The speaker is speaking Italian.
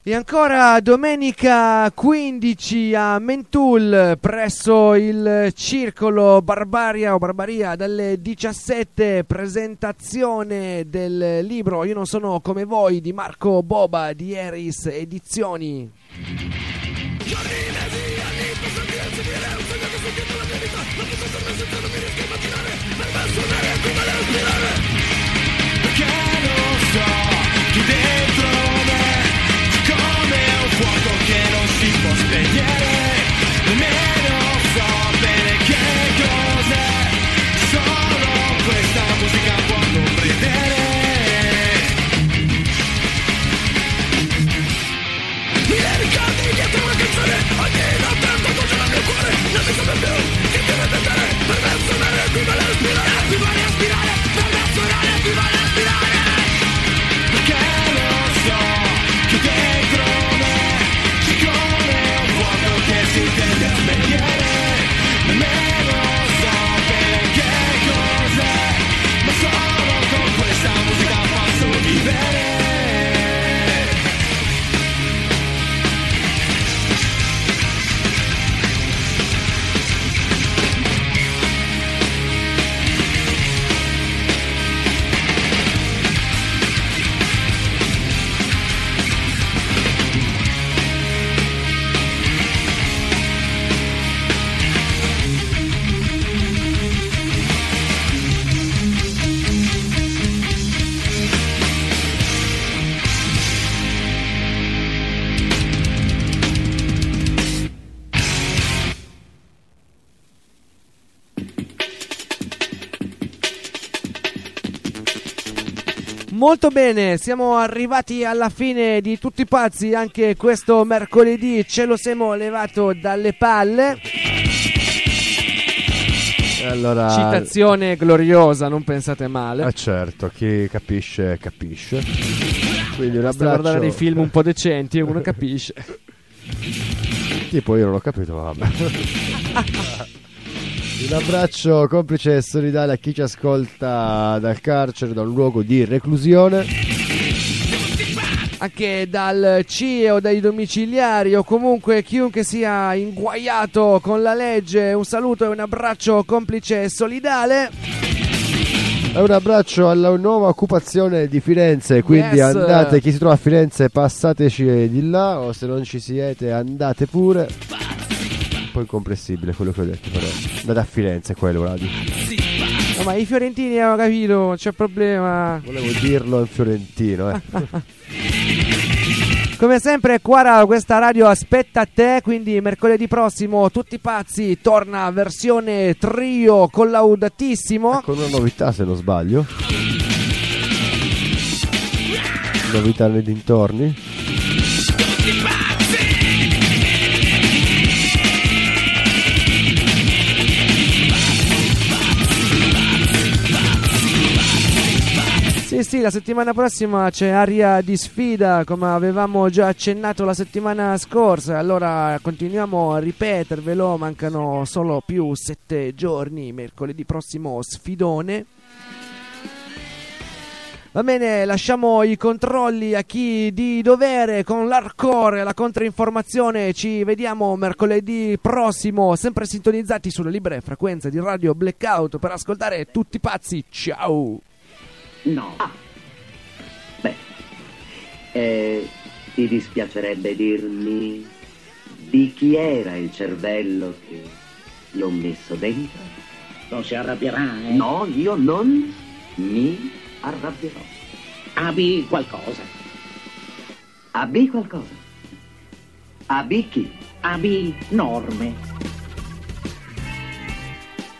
E ancora domenica 15 a Mentul presso il Circolo Barbaria dalle 17, presentazione del libro Io non sono come voi di Marco Boba di Eris Edizioni. Perché non so chi dentro fuoco che non si può spegnere, nemmeno so bene che cos'è, solo questa musica può comprendere. Mille ricordi dietro una canzone, ogni notte tocca nel mio cuore, non mi saprei più che deve tentare, per me suonare e vivere e respirare, vivere e respirare, per me suonare e vivere e respirare. Perché non so chi dentro che si tende a spegnere, nemmeno so bene che cos'è, ma solo con questa musica posso vivere. Molto bene, siamo arrivati alla fine di Tutti Pazzi anche questo mercoledì, ce lo siamo levato dalle palle. Allora, citazione gloriosa, non pensate male. Certo, chi capisce capisce. Quindi un Basta abbraccio. guardare dei film un po' decenti e uno capisce. Tipo io non ho capito, ma vabbè. Un abbraccio complice e solidale a chi ci ascolta dal carcere, da un luogo di reclusione. Anche dal CIE o dai domiciliari o comunque chiunque sia inguaiato con la legge, un saluto e un abbraccio complice e solidale. E un abbraccio alla nuova occupazione di Firenze, quindi Yes. andate, chi si trova a Firenze passateci di là, o se non ci siete andate pure. Un po' incomprensibile quello che ho detto, però andate a Firenze, quello radio. No, ma i fiorentini hanno capito, non c'è problema. Volevo dirlo in fiorentino, Come sempre qua questa radio aspetta te, quindi mercoledì prossimo Tutti Pazzi torna versione trio collaudatissimo. Con una novità se non sbaglio. Novità nei dintorni. Sì, la settimana prossima c'è aria di sfida, come avevamo già accennato la settimana scorsa. Allora continuiamo a ripetervelo, mancano solo più 7 giorni, mercoledì prossimo sfidone. Va bene, lasciamo i controlli a chi di dovere con l'hardcore e la controinformazione. Ci vediamo mercoledì prossimo, sempre sintonizzati sulle libere frequenze di Radio Blackout per ascoltare Tutti Pazzi. Ciao! No. Ti dispiacerebbe dirmi di chi era il cervello che l'ho messo dentro? Non si arrabbierà, eh? No, io non mi arrabbierò. Abbi qualcosa. Abbi qualcosa? Abbi chi? Abbi norme.